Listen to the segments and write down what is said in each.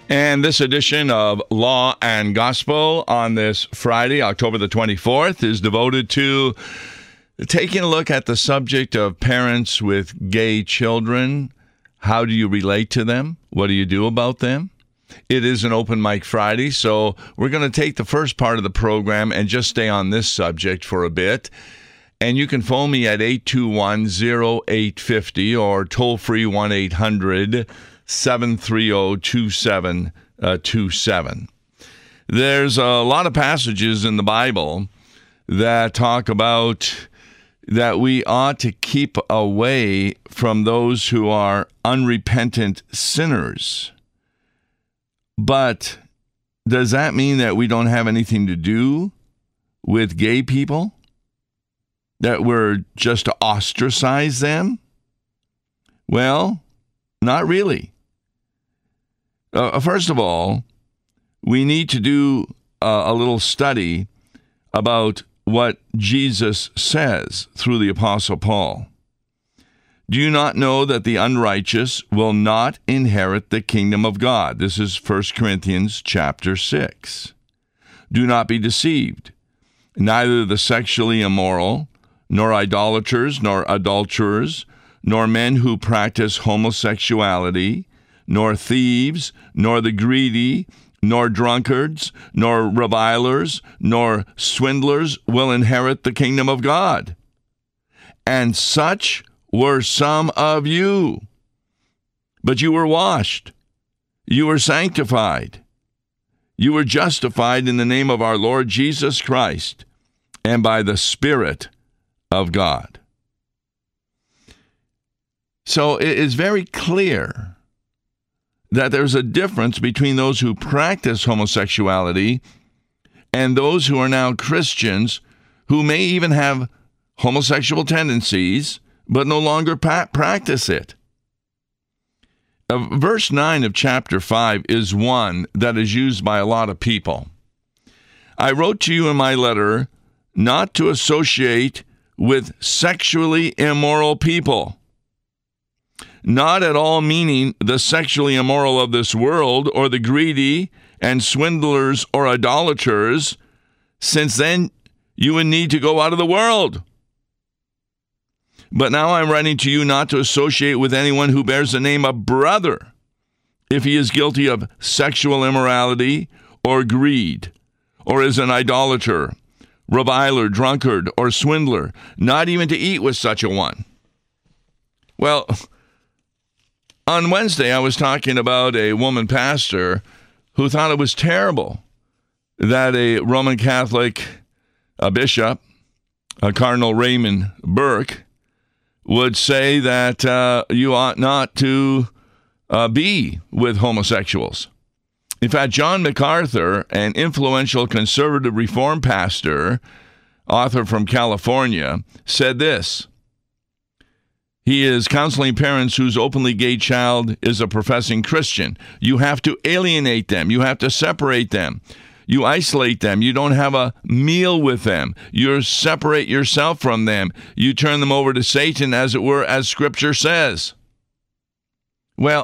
And this edition of Law and Gospel on this Friday, October the 24th, is devoted to taking a look at the subject of parents with gay children. How do you relate to them? What do you do about them? It is an open mic Friday, so we're going to take the first part of the program and just stay on this subject for a bit. And you can phone me at 821-0850 or toll-free 1-800-730-2727. There's a lot of passages in the Bible that talk about that we ought to keep away from those who are unrepentant sinners. But does that mean that we don't have anything to do with gay people? That we're just to ostracize them? Well, not really. First of all, we need to do a little study about what Jesus says through the Apostle Paul. Do you not know that the unrighteous will not inherit the kingdom of God? This is 1 Corinthians chapter 6. Do not be deceived. Neither the sexually immoral, nor idolaters, nor adulterers, nor men who practice homosexuality, nor thieves, nor the greedy, nor drunkards, nor revilers, nor swindlers will inherit the kingdom of God. And such were some of you. But you were washed, you were sanctified, you were justified in the name of our Lord Jesus Christ, and by the Spirit of God. So it is very clear that there's a difference between those who practice homosexuality and those who are now Christians who may even have homosexual tendencies but no longer practice it. Verse 9 of chapter 5 is one that is used by a lot of people. I wrote to you in my letter not to associate with sexually immoral people. Not at all meaning the sexually immoral of this world or the greedy and swindlers or idolaters, since then you would need to go out of the world. But now I'm writing to you not to associate with anyone who bears the name of brother if he is guilty of sexual immorality or greed, or is an idolater, reviler, drunkard, or swindler, not even to eat with such a one. Well, on Wednesday, I was talking about a woman pastor who thought it was terrible that a Roman Catholic bishop, Cardinal Raymond Burke, would say that you ought not to be with homosexuals. In fact, John MacArthur, an influential conservative reform pastor, author from California, said this. He is counseling parents whose openly gay child is a professing Christian. You have to alienate them. You have to separate them. You isolate them. You don't have a meal with them. You separate yourself from them. You turn them over to Satan, as it were, as Scripture says. Well,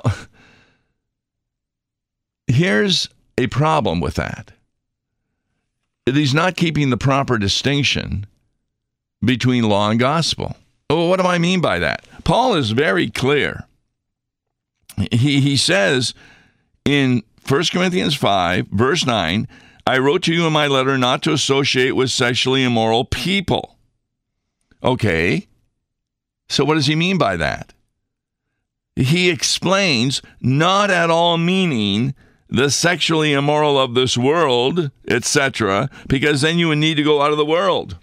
here's a problem with that. He's not keeping the proper distinction between law and gospel. Oh, what do I mean by that? Paul is very clear. He says in 1 Corinthians 5, verse 9, I wrote to you in my letter not to associate with sexually immoral people. Okay, so what does he mean by that? He explains, not at all meaning the sexually immoral of this world, etc., because then you would need to go out of the world.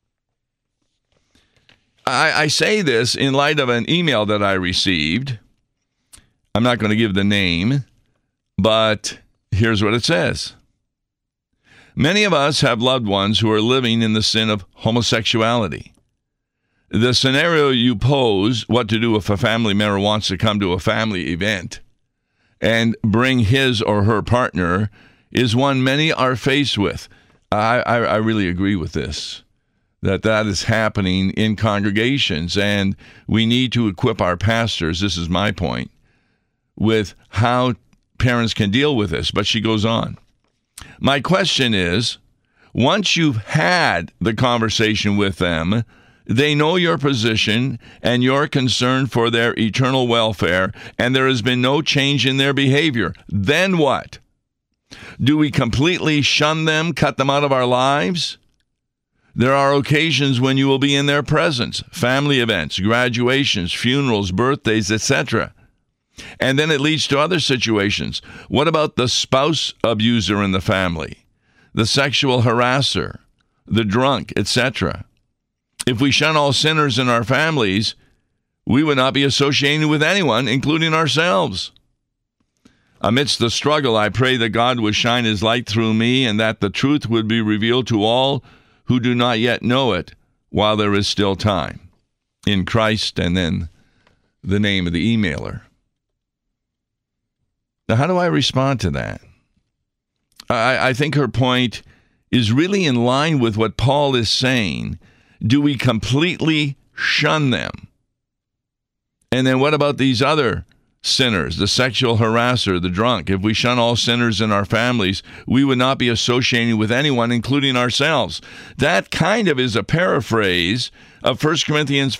I say this in light of an email that I received. I'm not going to give the name, but here's what it says. Many of us have loved ones who are living in the sin of homosexuality. The scenario you pose, what to do if a family member wants to come to a family event and bring his or her partner, is one many are faced with. I really agree with this. that is happening in congregations, and we need to equip our pastors, this is my point, with how parents can deal with this, but she goes on. My question is, once you've had the conversation with them, they know your position and your concern for their eternal welfare, and there has been no change in their behavior. Then what? Do we completely shun them, cut them out of our lives? There are occasions when you will be in their presence, family events, graduations, funerals, birthdays, etc. And then it leads to other situations. What about the spouse abuser in the family, the sexual harasser, the drunk, etc.? If we shun all sinners in our families, we would not be associated with anyone, including ourselves. Amidst the struggle, I pray that God would shine his light through me and that the truth would be revealed to all who do not yet know it while there is still time. In Christ, and then the name of the emailer. Now, how do I respond to that? I think her point is really in line with what Paul is saying. Do we completely shun them? And then what about these other sinners, the sexual harasser, the drunk? If we shun all sinners in our families, we would not be associating with anyone, including ourselves. That kind of is a paraphrase of 1 Corinthians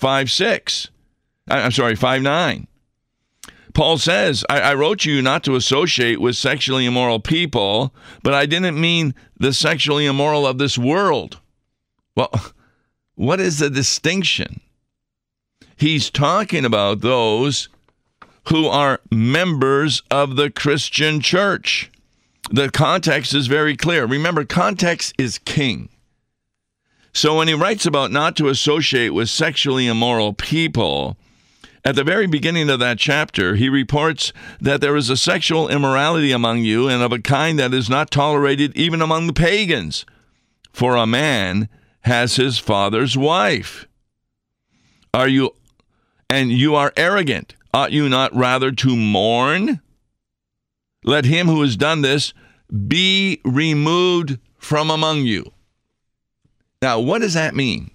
5:9. Paul says, I wrote you not to associate with sexually immoral people, but I didn't mean the sexually immoral of this world. Well, what is the distinction? He's talking about those who are members of the Christian church. The context is very clear. Remember, context is king. So when he writes about not to associate with sexually immoral people, at the very beginning of that chapter, he reports that there is a sexual immorality among you, and of a kind that is not tolerated even among the pagans. For a man has his father's wife. You are arrogant. Ought you not rather to mourn? Let him who has done this be removed from among you. Now, what does that mean?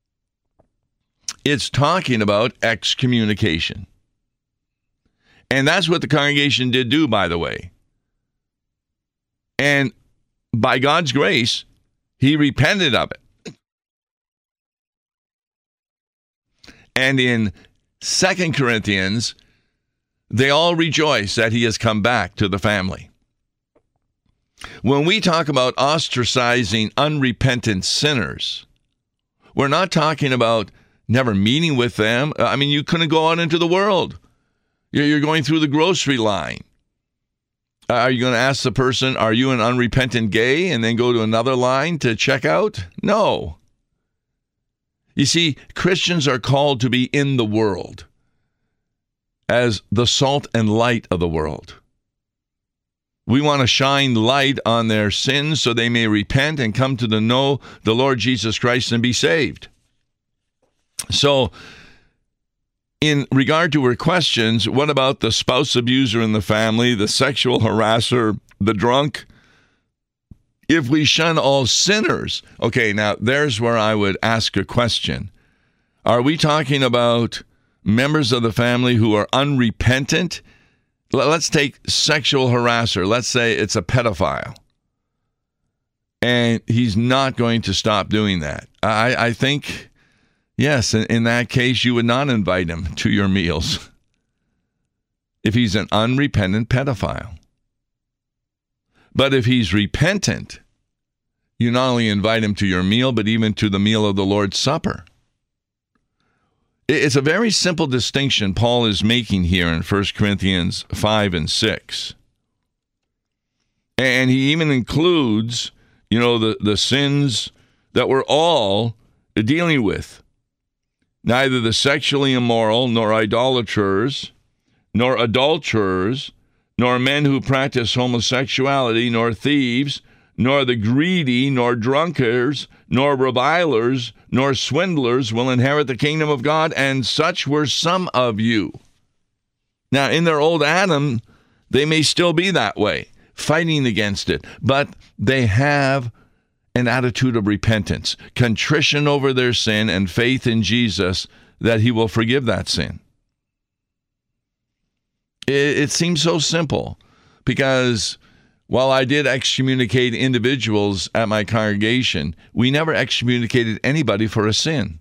It's talking about excommunication. And that's what the congregation did do, by the way. And by God's grace, he repented of it. And in 2 Corinthians, they all rejoice that he has come back to the family. When we talk about ostracizing unrepentant sinners, we're not talking about never meeting with them. I mean, you couldn't go out into the world. You're going through the grocery line. Are you going to ask the person, are you an unrepentant gay, and then go to another line to check out? No. You see, Christians are called to be in the world as the salt and light of the world. We want to shine light on their sins so they may repent and come to know the Lord Jesus Christ and be saved. So, in regard to her questions, what about the spouse abuser in the family, the sexual harasser, the drunk? If we shun all sinners, okay, now there's where I would ask a question. Are we talking about members of the family who are unrepentant? Let's take sexual harasser. Let's say it's a pedophile. And he's not going to stop doing that. I think, yes, in that case, you would not invite him to your meals if he's an unrepentant pedophile. But if he's repentant, you not only invite him to your meal, but even to the meal of the Lord's Supper. It's a very simple distinction Paul is making here in 1 Corinthians 5 and 6. And he even includes, the sins that we're all dealing with. Neither the sexually immoral, nor idolaters, nor adulterers, nor men who practice homosexuality, nor thieves, nor the greedy, nor drunkards, nor revilers, nor swindlers will inherit the kingdom of God, and such were some of you. Now, in their old Adam, they may still be that way, fighting against it, but they have an attitude of repentance, contrition over their sin, and faith in Jesus that he will forgive that sin. It seems so simple. Because while I did excommunicate individuals at my congregation, we never excommunicated anybody for a sin.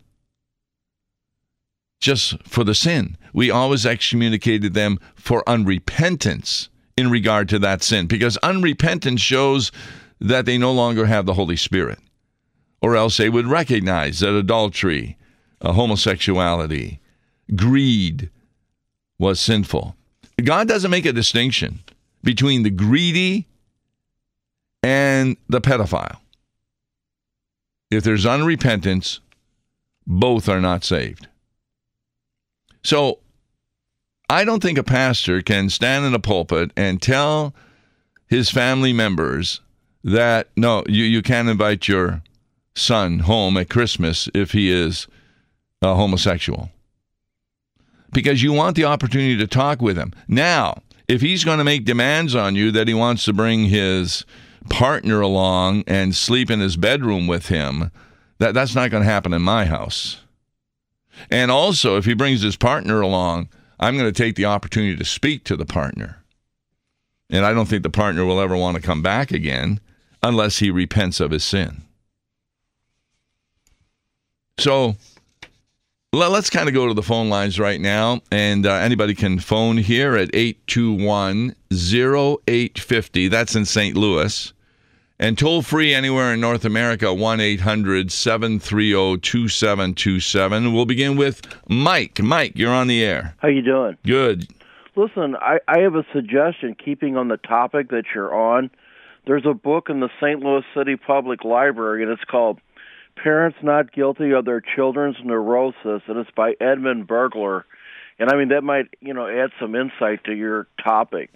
Just for the sin. We always excommunicated them for unrepentance in regard to that sin, because unrepentance shows that they no longer have the Holy Spirit, or else they would recognize that adultery, homosexuality, greed was sinful. God doesn't make a distinction between the greedy and the pedophile. If there's unrepentance, both are not saved. So I don't think a pastor can stand in a pulpit and tell his family members that, no, you can't invite your son home at Christmas if he is a homosexual. Because you want the opportunity to talk with him. Now, if he's going to make demands on you that he wants to bring his partner along and sleep in his bedroom with him, that's not going to happen in my house. And also, if he brings his partner along, I'm going to take the opportunity to speak to the partner. And I don't think the partner will ever want to come back again unless he repents of his sin. So let's kind of go to the phone lines right now. And anybody can phone here at 821-0850. That's in St. Louis. And toll free anywhere in North America, 1-800-730-2727. We'll begin with Mike. Mike, you're on the air. How you doing? Good. Listen, I have a suggestion, keeping on the topic that you're on. There's a book in the St. Louis City Public Library, and it's called Parents Not Guilty of Their Children's Neurosis, and it's by Edmund Burglar. And, I mean, that might, add some insight to your topic.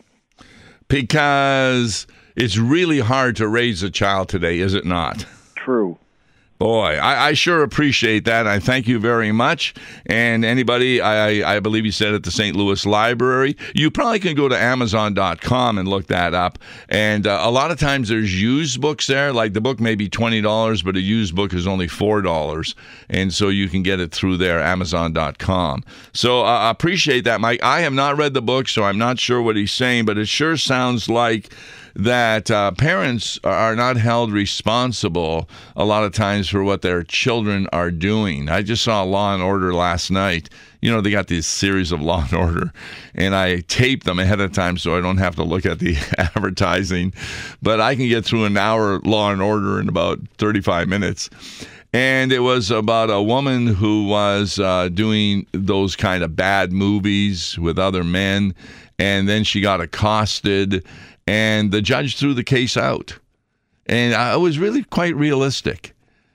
Because it's really hard to raise a child today, is it not? True. Boy, I sure appreciate that. I thank you very much. And anybody, I believe you said at the St. Louis Library, you probably can go to Amazon.com and look that up. And a lot of times there's used books there. Like the book may be $20, but a used book is only $4. And so you can get it through there, Amazon.com. So I appreciate that, Mike. I have not read the book, so I'm not sure what he's saying, but it sure sounds like that parents are not held responsible a lot of times for what their children are doing. I just saw Law and Order last night. They got this series of Law and Order, and I taped them ahead of time so I don't have to look at the advertising. But I can get through an hour Law and Order in about 35 minutes. And it was about a woman who was doing those kind of bad movies with other men, and then she got accosted, and the judge threw the case out. And I was really quite realistic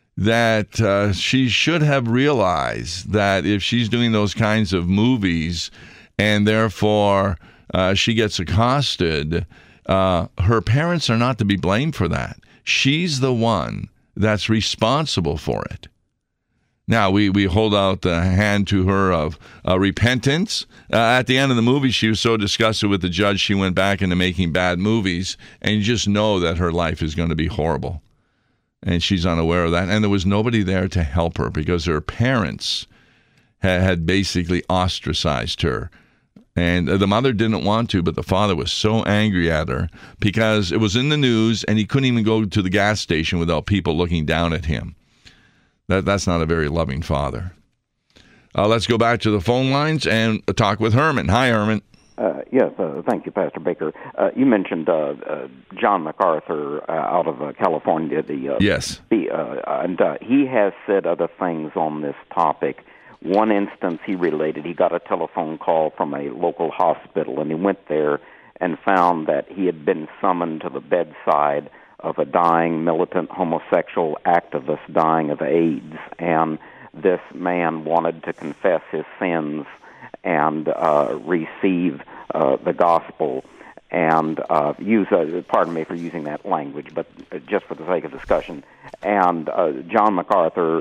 that she should have realized that if she's doing those kinds of movies and therefore she gets accosted, her parents are not to be blamed for that. She's the one that's responsible for it. Now, we hold out the hand to her of repentance. At the end of the movie, she was so disgusted with the judge, she went back into making bad movies, and you just know that her life is going to be horrible. And she's unaware of that. And there was nobody there to help her because her parents had basically ostracized her. And the mother didn't want to, but the father was so angry at her because it was in the news, and he couldn't even go to the gas station without people looking down at him. That's not a very loving father. Let's go back to the phone lines and talk with Herman. Hi, Herman. Yes, thank you, Pastor Baker. You mentioned John MacArthur out of California. Yes. And he has said other things on this topic. One instance he related, he got a telephone call from a local hospital, and he went there and found that he had been summoned to the bedside of a dying militant homosexual activist dying of AIDS, and this man wanted to confess his sins and receive the gospel and pardon me for using that language, but just for the sake of discussion. And John MacArthur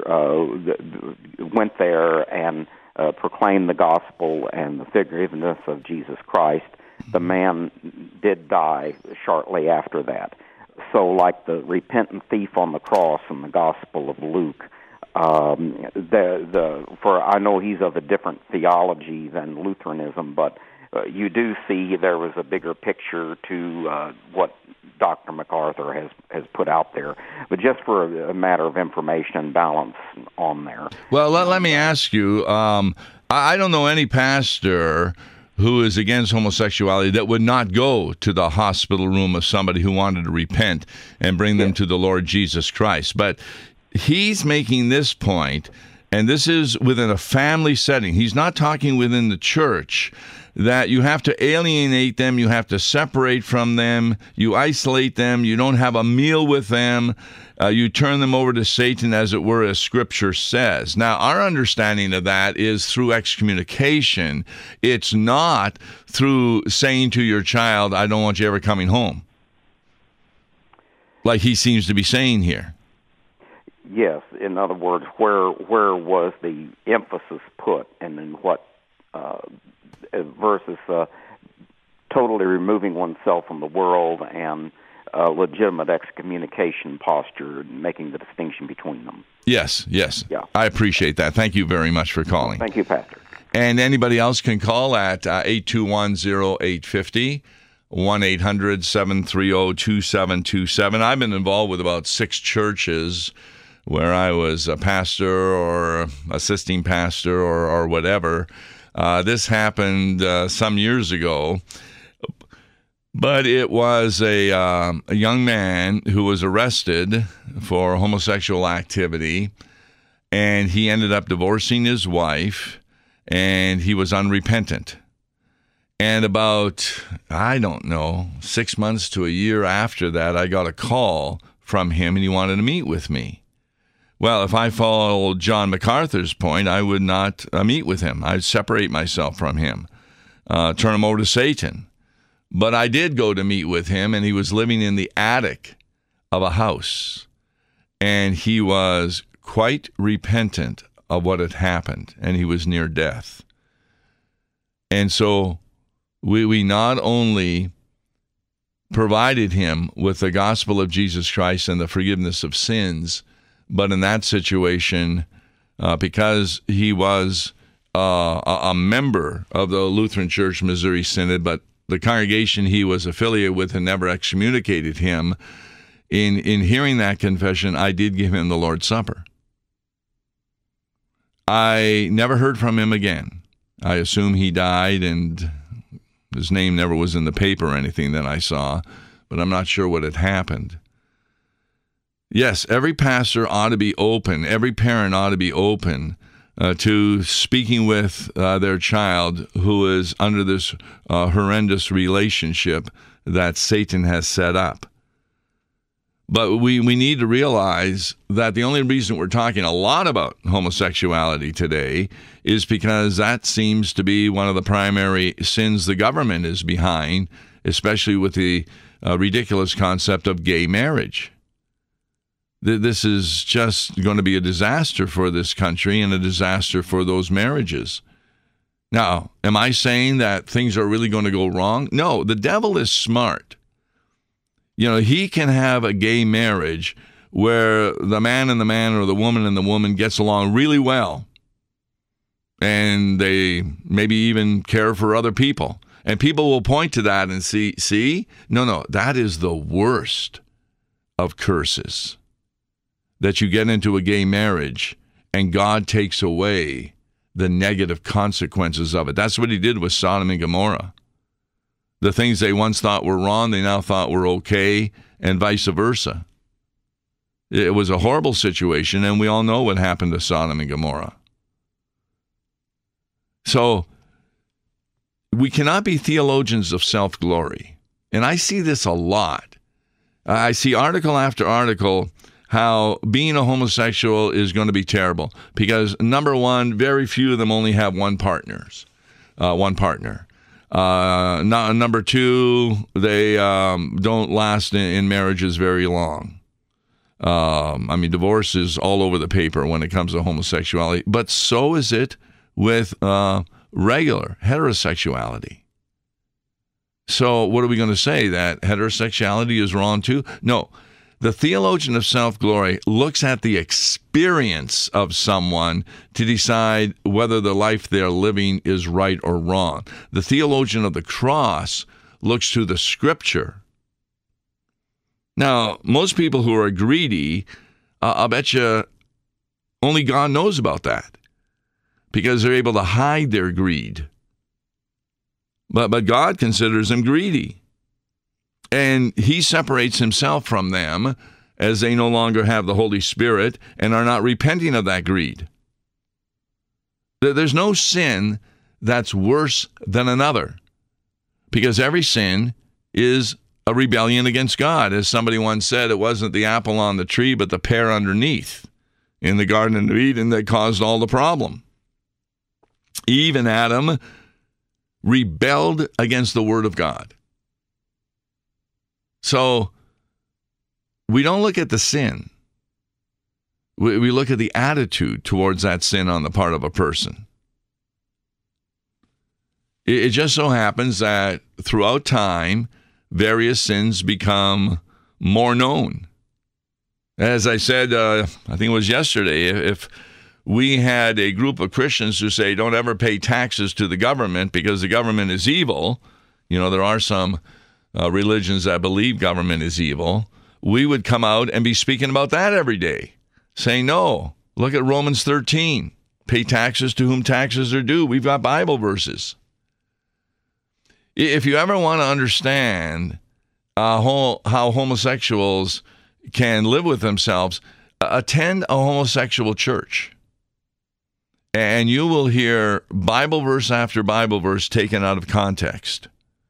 went there and proclaimed the gospel and the forgiveness of Jesus Christ. The man did die shortly after that. So like the repentant thief on the cross in the Gospel of Luke, for I know he's of a different theology than Lutheranism, but you do see there was a bigger picture to what Dr. MacArthur has put out there, but just for a matter of information and balance on there. Well, let me ask you, I don't know any pastor who is against homosexuality that would not go to the hospital room of somebody who wanted to repent and bring them to the Lord Jesus Christ. But he's making this point, and this is within a family setting. He's not talking within the church, that you have to alienate them, you have to separate from them, you isolate them, you don't have a meal with them, you turn them over to Satan, as it were, as Scripture says. Now, our understanding of that is through excommunication. It's not through saying to your child, I don't want you ever coming home, like he seems to be saying here. Yes, in other words, where was the emphasis put, and in what versus totally removing oneself from the world and legitimate excommunication posture, making the distinction between them. Yes. Yeah. I appreciate that. Thank you very much for calling. Thank you, Pastor. And anybody else can call at 821-0850, 1-800-730-2727. I've been involved with about 6 churches where I was a pastor or assisting pastor or whatever. This happened some years ago, but it was a young man who was arrested for homosexual activity, and he ended up divorcing his wife, and he was unrepentant. And about, 6 months to a year after that, I got a call from him, and he wanted to meet with me. Well, if I followed John MacArthur's point, I would not meet with him. I'd separate myself from him, turn him over to Satan. But I did go to meet with him, and he was living in the attic of a house. And he was quite repentant of what had happened, and he was near death. And so we not only provided him with the gospel of Jesus Christ and the forgiveness of sins, but in that situation, because he was a member of the Lutheran Church Missouri Synod, but the congregation he was affiliated with had never excommunicated him, in hearing that confession, I did give him the Lord's Supper. I never heard from him again. I assume he died, and his name never was in the paper or anything that I saw, but I'm not sure what had happened. Yes, every pastor ought to be open, every parent ought to be open to speaking with their child who is under this horrendous relationship that Satan has set up. But we need to realize that the only reason we're talking a lot about homosexuality today is because that seems to be one of the primary sins the government is behind, especially with the ridiculous concept of gay marriage. This is just going to be a disaster for this country and a disaster for those marriages. Now, am I saying that things are really going to go wrong? No, the devil is smart. You know, he can have a gay marriage where the man and the man or the woman and the woman gets along really well, and they maybe even care for other people. And people will point to that and see, no, that is the worst of curses. That you get into a gay marriage and God takes away the negative consequences of it. That's what he did with Sodom and Gomorrah. The things they once thought were wrong, they now thought were okay, and vice versa. It was a horrible situation, and we all know what happened to Sodom and Gomorrah. So we cannot be theologians of self-glory. And I see this a lot. I see article after article how being a homosexual is going to be terrible because, number one, very few of them only have one partner. Number two, they don't last in marriages very long. Divorce is all over the paper when it comes to homosexuality, but so is it with regular heterosexuality. So what are we going to say, that heterosexuality is wrong too? No. The theologian of self-glory looks at the experience of someone to decide whether the life they're living is right or wrong. The theologian of the cross looks to the Scripture. Now, most people who are greedy, I'll bet you only God knows about that because they're able to hide their greed. But God considers them greedy. And he separates himself from them as they no longer have the Holy Spirit and are not repenting of that greed. There's no sin that's worse than another because every sin is a rebellion against God. As somebody once said, it wasn't the apple on the tree, but the pear underneath in the Garden of Eden that caused all the problem. Eve and Adam rebelled against the Word of God. So we don't look at the sin. We look at the attitude towards that sin on the part of a person. It just so happens that throughout time, various sins become more known. As I said, I think it was yesterday, if we had a group of Christians who say, don't ever pay taxes to the government because the government is evil, there are some religions that believe government is evil, we would come out and be speaking about that every day, saying, no, look at Romans 13. Pay taxes to whom taxes are due. We've got Bible verses. If you ever want to understand how homosexuals can live with themselves, attend a homosexual church. And you will hear Bible verse after Bible verse taken out of context.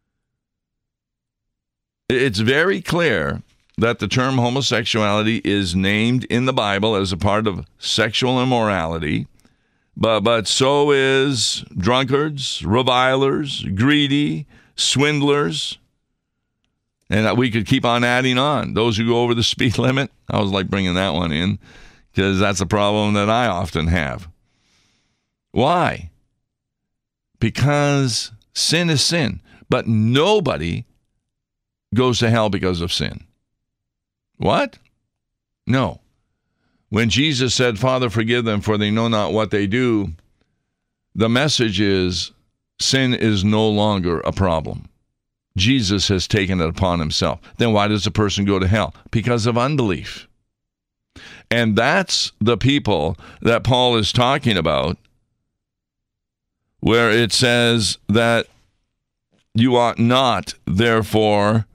It's very clear that the term homosexuality is named in the Bible as a part of sexual immorality, but so is drunkards, revilers, greedy, swindlers, and we could keep on adding on. Those who go over the speed limit, I was like bringing that one in because that's a problem that I often have. Why? Because sin is sin, but nobody goes to hell because of sin. What? No. When Jesus said, Father, forgive them, for they know not what they do, the message is sin is no longer a problem. Jesus has taken it upon himself. Then why does a person go to hell? Because of unbelief. And that's the people that Paul is talking about, where it says that you ought not, therefore,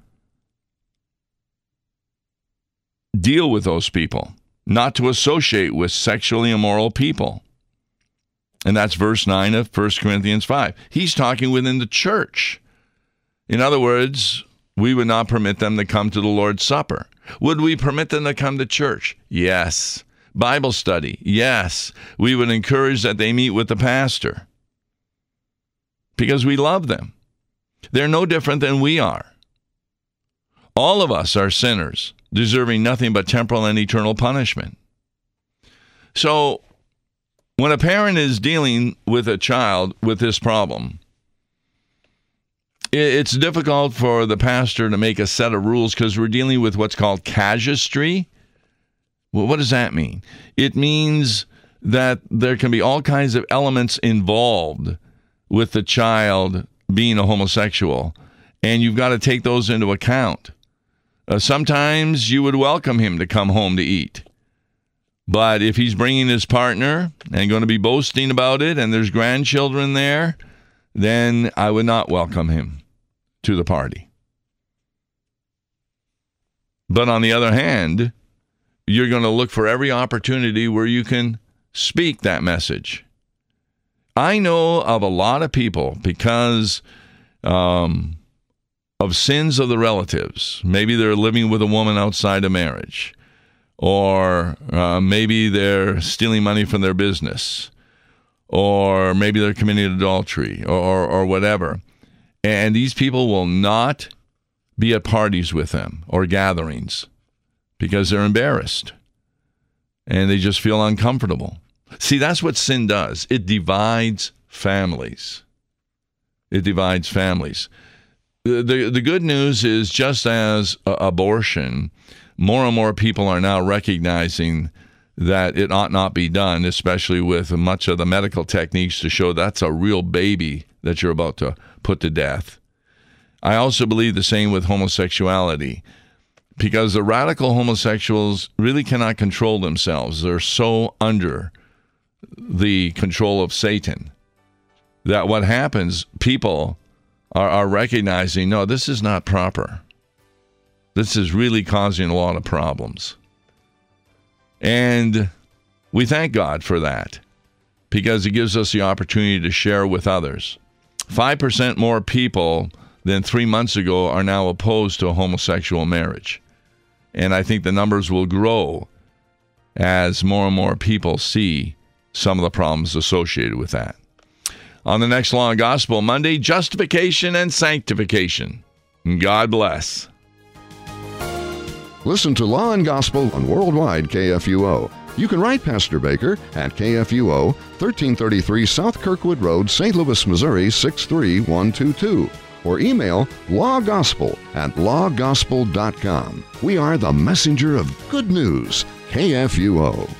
deal with those people, not to associate with sexually immoral people. And that's verse 9 of 1 Corinthians 5. He's talking within the church. In other words, we would not permit them to come to the Lord's Supper. Would we permit them to come to church? Yes. Bible study? Yes. We would encourage that they meet with the pastor because we love them. They're no different than we are. All of us are sinners, deserving nothing but temporal and eternal punishment. So, when a parent is dealing with a child with this problem, it's difficult for the pastor to make a set of rules because we're dealing with what's called casuistry. Well, what does that mean? It means that there can be all kinds of elements involved with the child being a homosexual, and you've got to take those into account. Sometimes you would welcome him to come home to eat. But if he's bringing his partner and going to be boasting about it and there's grandchildren there, then I would not welcome him to the party. But on the other hand, you're going to look for every opportunity where you can speak that message. I know of a lot of people because of sins of the relatives. Maybe they're living with a woman outside of marriage. Or maybe they're stealing money from their business. Or maybe they're committing adultery or whatever. And these people will not be at parties with them or gatherings because they're embarrassed. And they just feel uncomfortable. See, that's what sin does. It divides families. It divides families. The good news is just as abortion more and more people are now recognizing that it ought not be done, especially with much of the medical techniques to show that's a real baby that you're about to put to death. I also believe the same with homosexuality, because the radical homosexuals really cannot control themselves. They're so under the control of Satan that what happens, people are recognizing, no, this is not proper. This is really causing a lot of problems. And we thank God for that, because it gives us the opportunity to share with others. 5% more people than 3 months ago are now opposed to a homosexual marriage. And I think the numbers will grow as more and more people see some of the problems associated with that. On the next Law and Gospel Monday, justification and sanctification. God bless. Listen to Law and Gospel on Worldwide KFUO. You can write Pastor Baker at KFUO, 1333 South Kirkwood Road, St. Louis, Missouri, 63122. Or email lawgospel@lawgospel.com. We are the messenger of good news, KFUO.